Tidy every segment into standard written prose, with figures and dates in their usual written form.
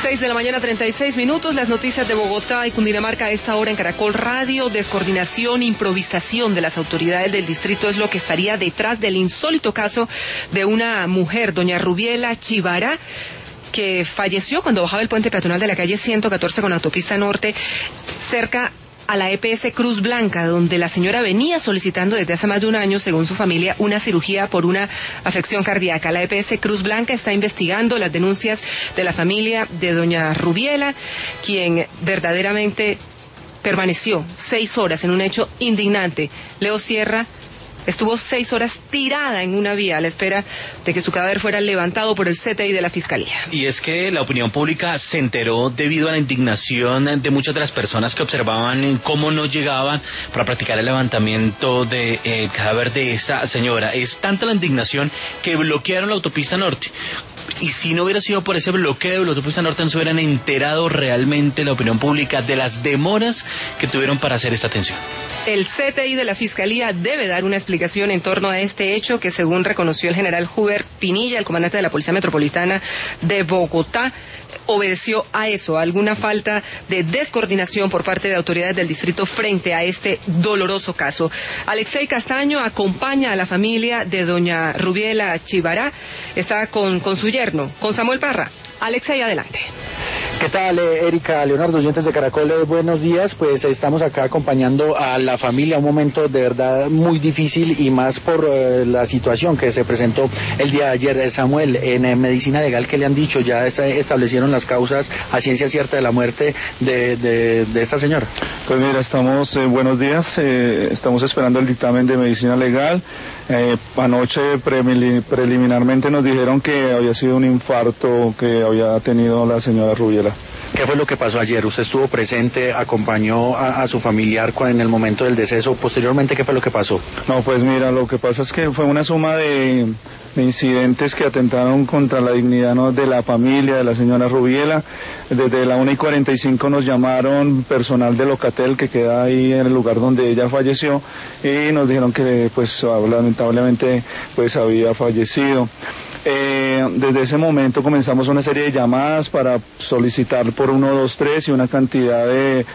6:36 a.m, las noticias de Bogotá y Cundinamarca a esta hora en Caracol Radio. Descoordinación, improvisación de las autoridades del distrito es lo que estaría detrás del insólito caso de una mujer, doña Rubiela Chivará, que falleció cuando bajaba el puente peatonal de la calle 114 con autopista norte, cerca a la EPS Cruz Blanca, donde la señora venía solicitando desde hace más de un año, según su familia, una cirugía por una afección cardíaca. La EPS Cruz Blanca está investigando las denuncias de la familia de doña Rubiela, quien verdaderamente permaneció 6 horas en un hecho indignante. Leo Sierra estuvo 6 horas tirada en una vía a la espera de que su cadáver fuera levantado por el CTI de la Fiscalía. Y es que la opinión pública se enteró debido a la indignación de muchas de las personas que observaban cómo no llegaban para practicar el levantamiento del cadáver de esta señora. Es tanta la indignación que bloquearon la autopista norte. Y si no hubiera sido por ese bloqueo de la autopista norte, no se hubieran enterado realmente la opinión pública de las demoras que tuvieron para hacer esta atención. El CTI de la Fiscalía debe dar una explicación en torno a este hecho que, según reconoció el general Hubert Pinilla, el comandante de la Policía Metropolitana de Bogotá, obedeció a eso, a alguna falta de descoordinación por parte de autoridades del distrito frente a este doloroso caso. Alexei Castaño acompaña a la familia de doña Rubiela Chivará, está con su yerno, con Samuel Parra. Alexei, adelante. ¿Qué tal, Erika, Leonardo, oyentes de Caracol? Buenos días. Pues estamos acá acompañando a la familia, un momento de verdad muy difícil y más por la situación que se presentó el día de ayer. Samuel, en medicina legal, ¿qué le han dicho? ¿Ya establecieron las causas a ciencia cierta de la muerte de esta señora? Pues mira, buenos días, estamos esperando el dictamen de medicina legal. Anoche preliminarmente nos dijeron que había sido un infarto que había tenido la señora Rubiela. ¿Qué fue lo que pasó ayer? ¿Usted estuvo presente, acompañó a su familiar en el momento del deceso? Posteriormente, ¿qué fue lo que pasó? No, pues mira, lo que pasa es que fue una suma de incidentes que atentaron contra la dignidad, ¿no?, de la familia de la señora Rubiela. Desde la 1:45 nos llamaron personal de Locatel, que queda ahí en el lugar donde ella falleció, y nos dijeron que pues lamentablemente pues había fallecido. Desde ese momento comenzamos una serie de llamadas para solicitar por 123 y una cantidad de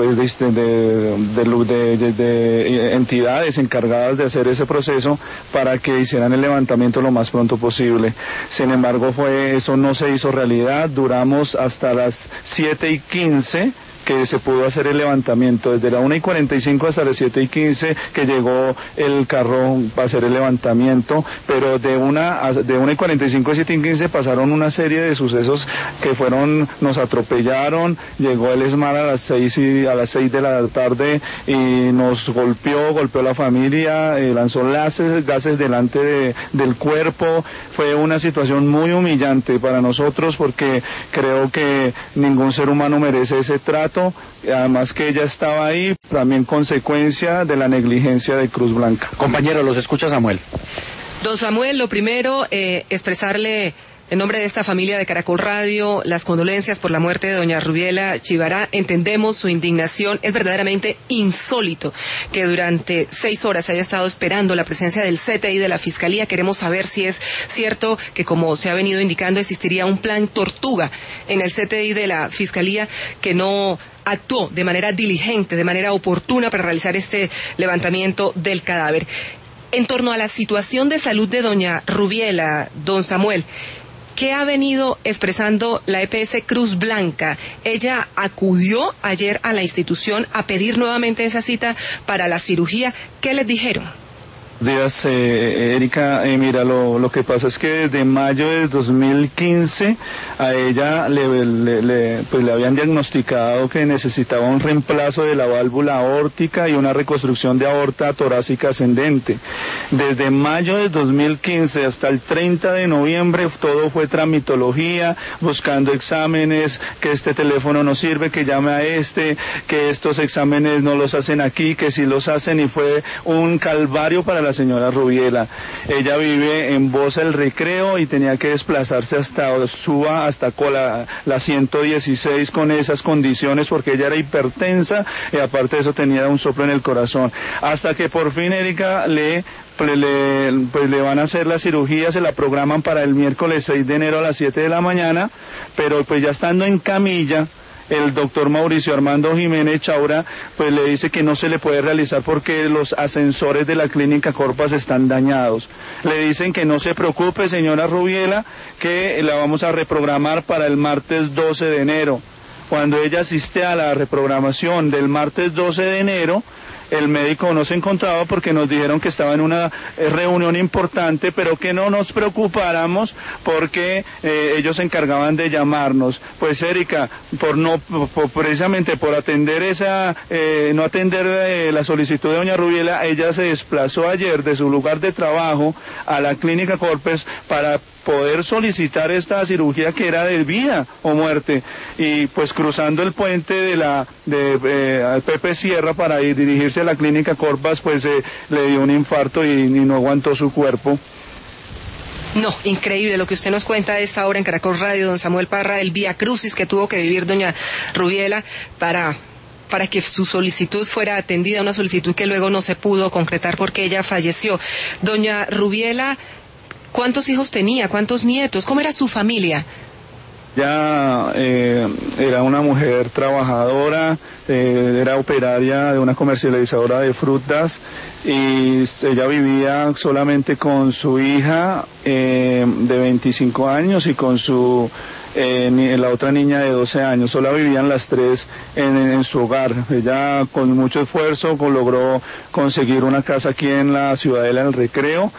entidades encargadas de hacer ese proceso para que hicieran el levantamiento lo más pronto posible. Sin embargo, eso no se hizo realidad. Duramos hasta las 7:15 que se pudo hacer el levantamiento, desde la 1:45 hasta las 7:15 que llegó el carro para hacer el levantamiento, pero de 1:45 a 7:15 pasaron una serie de sucesos que nos atropellaron, llegó el ESMAD a las 6 de la tarde y nos golpeó a la familia, lanzó gases delante del cuerpo. Fue una situación muy humillante para nosotros porque creo que ningún ser humano merece ese trato. Además que ella estaba ahí, también consecuencia de la negligencia de Cruz Blanca. Compañero, los escucha Samuel. Don Samuel, lo primero, expresarle en nombre de esta familia de Caracol Radio las condolencias por la muerte de doña Rubiela Chivará. Entendemos su indignación. Es verdaderamente insólito que durante 6 horas haya estado esperando la presencia del CTI de la Fiscalía. Queremos saber si es cierto que, como se ha venido indicando, existiría un plan tortuga en el CTI de la Fiscalía que no actuó de manera diligente, de manera oportuna para realizar este levantamiento del cadáver. En torno a la situación de salud de doña Rubiela, don Samuel, ¿qué ha venido expresando la EPS Cruz Blanca? Ella acudió ayer a la institución a pedir nuevamente esa cita para la cirugía. ¿Qué les dijeron? Días, Erika, mira, lo que pasa es que desde mayo de 2015 a ella le habían diagnosticado que necesitaba un reemplazo de la válvula aórtica y una reconstrucción de aorta torácica ascendente. Desde mayo de 2015 hasta el 30 de noviembre todo fue tramitología, buscando exámenes, que este teléfono no sirve, que llame a que estos exámenes no los hacen aquí, que sí los hacen, y fue un calvario para la señora Rubiela. Ella vive en Bosa del Recreo y tenía que desplazarse hasta la 116 con esas condiciones porque ella era hipertensa y aparte de eso tenía un soplo en el corazón. Hasta que por fin, Erika, le van a hacer la cirugía, se la programan para el miércoles 6 de enero a las 7 de la mañana, pero pues ya estando en camilla, el doctor Mauricio Armando Jiménez Chaura pues le dice que no se le puede realizar porque los ascensores de la clínica Corpas están dañados. Le dicen que no se preocupe, señora Rubiela, que la vamos a reprogramar para el martes 12 de enero. Cuando ella asiste a la reprogramación del martes 12 de enero, el médico no se encontraba porque nos dijeron que estaba en una reunión importante, pero que no nos preocupáramos porque ellos se encargaban de llamarnos. Pues Erika, precisamente por atender no atender la solicitud de doña Rubiela, ella se desplazó ayer de su lugar de trabajo a la clínica Corpes para poder solicitar esta cirugía que era de vida o muerte, y pues cruzando el puente de Pepe Sierra para dirigirse a la clínica Corpas, pues le dio un infarto y no aguantó su cuerpo. No, increíble lo que usted nos cuenta a esta hora en Caracol Radio, don Samuel Parra, el vía crucis que tuvo que vivir doña Rubiela para que su solicitud fuera atendida, una solicitud que luego no se pudo concretar porque ella falleció. Doña Rubiela, ¿cuántos hijos tenía? ¿Cuántos nietos? ¿Cómo era su familia? Ya era una mujer trabajadora, era operaria de una comercializadora de frutas, y ella vivía solamente con su hija de 25 años y con la otra niña de 12 años. Solo vivían las tres en su hogar. Ella con mucho esfuerzo logró conseguir una casa aquí en la Ciudadela del Recreo.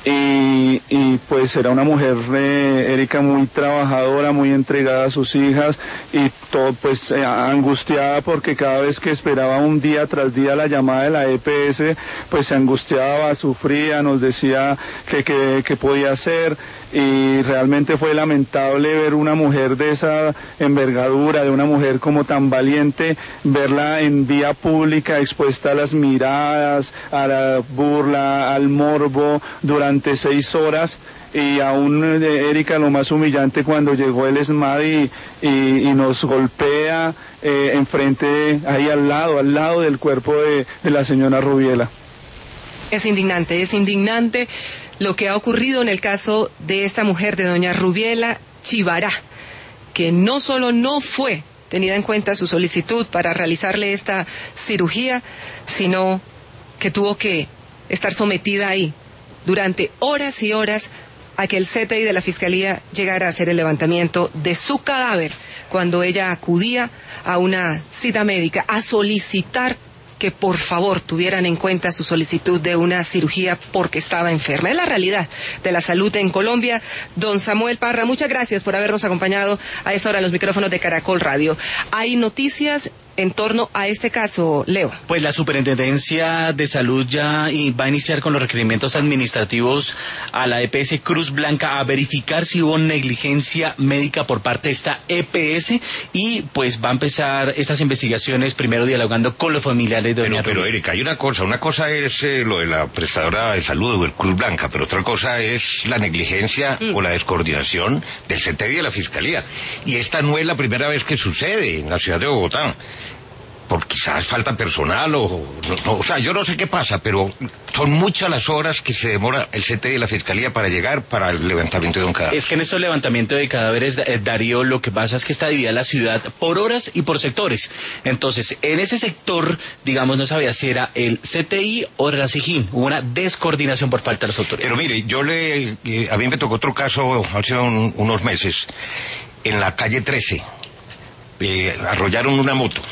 Y pues era una mujer, Erika, muy trabajadora, muy entregada a sus hijas, y todo pues angustiada porque cada vez que esperaba un día tras día la llamada de la EPS, pues se angustiaba, sufría, nos decía que podía hacer, y realmente fue lamentable ver una mujer de esa envergadura, de una mujer como tan valiente, verla en vía pública expuesta a las miradas, a la burla, al morbo durante 6 horas, y aún, Erika, lo más humillante cuando llegó el ESMAD y nos golpea enfrente, ahí al lado del cuerpo de la señora Rubiela. Es indignante lo que ha ocurrido en el caso de esta mujer, de doña Rubiela Chivará, que no solo no fue tenida en cuenta su solicitud para realizarle esta cirugía, sino que tuvo que estar sometida ahí durante horas y horas a que el CTI de la Fiscalía llegara a hacer el levantamiento de su cadáver cuando ella acudía a una cita médica a solicitar que por favor tuvieran en cuenta su solicitud de una cirugía porque estaba enferma. Es la realidad de la salud en Colombia. Don Samuel Parra, muchas gracias por habernos acompañado a esta hora en los micrófonos de Caracol Radio. Hay noticias en torno a este caso, Leo. Pues la Superintendencia de Salud ya va a iniciar con los requerimientos administrativos a la EPS Cruz Blanca a verificar si hubo negligencia médica por parte de esta EPS, y pues va a empezar estas investigaciones primero dialogando con los familiares de doña Rubiela. Pero Erika, hay una cosa es lo de la prestadora de salud o el Cruz Blanca, pero otra cosa es la negligencia o la descoordinación del CTI de la Fiscalía. Y esta no es la primera vez que sucede en la ciudad de Bogotá. Por quizás falta personal o sea, yo no sé qué pasa, pero son muchas las horas que se demora el CTI de la Fiscalía para llegar para el levantamiento de un cadáver. Es que en estos levantamientos de cadáveres, Darío, lo que pasa es que está dividida la ciudad por horas y por sectores. Entonces, en ese sector, digamos, no sabía si era el CTI o era la SIJIN. Hubo una descoordinación por falta de las autoridades. Pero mire, a mí me tocó otro caso hace unos meses, en la calle 13. Arrollaron un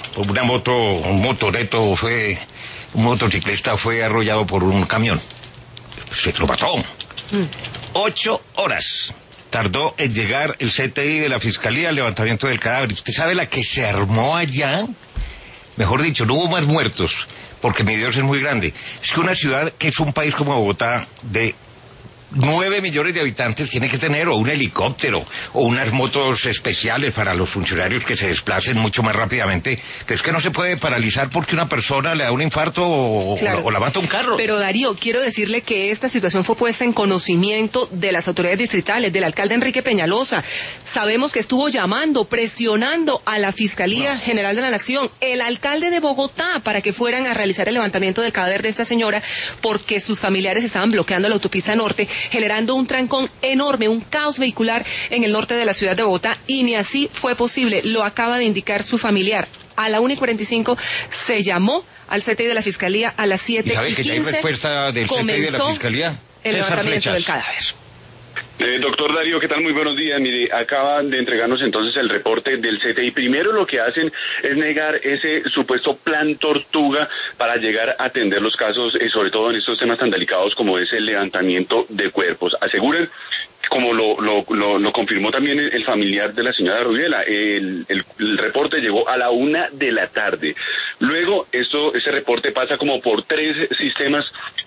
motociclista fue arrollado por un camión, se lo mató. 8 horas tardó en llegar el CTI de la Fiscalía al levantamiento del cadáver. ¿Usted sabe la que se armó allá? Mejor dicho, no hubo más muertos, porque mi Dios es muy grande. Es que una ciudad que es un país como Bogotá, de 9 millones de habitantes, tiene que tener o un helicóptero o unas motos especiales para los funcionarios que se desplacen mucho más rápidamente, que es que no se puede paralizar porque una persona le da un infarto o la mata un carro. Pero Darío, quiero decirle que esta situación fue puesta en conocimiento de las autoridades distritales, del alcalde Enrique Peñalosa. Sabemos que estuvo llamando, presionando a la Fiscalía General de la Nación, el alcalde de Bogotá, para que fueran a realizar el levantamiento del cadáver de esta señora, porque sus familiares estaban bloqueando la autopista norte generando un trancón enorme, un caos vehicular en el norte de la ciudad de Bogotá, y ni así fue posible, lo acaba de indicar su familiar. A la 1:45 se llamó al CTI de la Fiscalía, a las 7:15 ¿Y sabe que ya hay respuesta del CTI de la Fiscalía? El levantamiento del cadáver. Doctor Darío, ¿qué tal? Muy buenos días. Mire, acaban de entregarnos entonces el reporte del CTI. Primero lo que hacen es negar ese supuesto plan tortuga para llegar a atender los casos, sobre todo en estos temas tan delicados como es el levantamiento de cuerpos. Aseguran, como lo confirmó también el familiar de la señora Rubiela, el reporte llegó a la 1 de la tarde. Luego ese reporte pasa como por 3 sistemas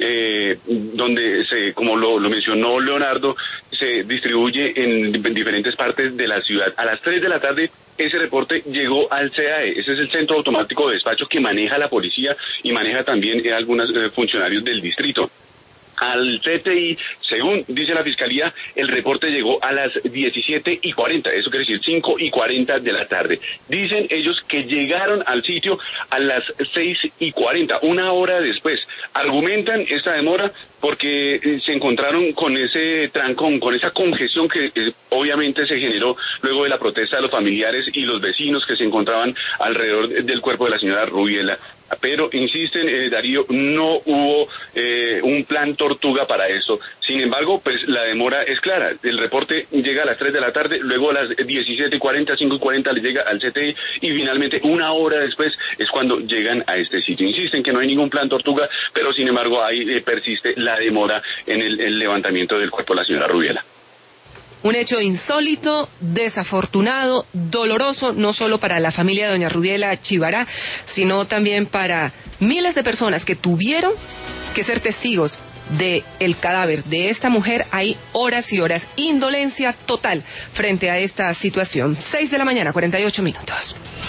donde como lo mencionó Leonardo, se distribuye en diferentes partes de la ciudad. A las 3 de la tarde ese reporte llegó al CAE, ese es el Centro Automático de Despacho que maneja la policía y maneja también algunos funcionarios del distrito. Al CTI, según dice la Fiscalía, el reporte llegó a las 17:40, eso quiere decir 5:40 de la tarde. Dicen ellos que llegaron al sitio a las 6:40, una hora después. Argumentan esta demora porque se encontraron con ese trancón, con esa congestión que obviamente se generó luego de la protesta de los familiares y los vecinos que se encontraban alrededor del cuerpo de la señora Rubiela. Pero insisten, Darío, no hubo un plan tortuga para eso. Sin embargo, pues la demora es clara. El reporte llega a las 3 de la tarde, luego a las 17:40, 5:40 le llega al CTI y finalmente una hora después es cuando llegan a este sitio. Insisten que no hay ningún plan tortuga, pero sin embargo ahí persiste la demora en el levantamiento del cuerpo de la señora Rubiela. Un hecho insólito, desafortunado, doloroso, no solo para la familia de doña Rubiela Chivará, sino también para miles de personas que tuvieron que ser testigos del cadáver de esta mujer. Hay horas y horas, indolencia total frente a esta situación. 6 de la mañana, 48 minutos.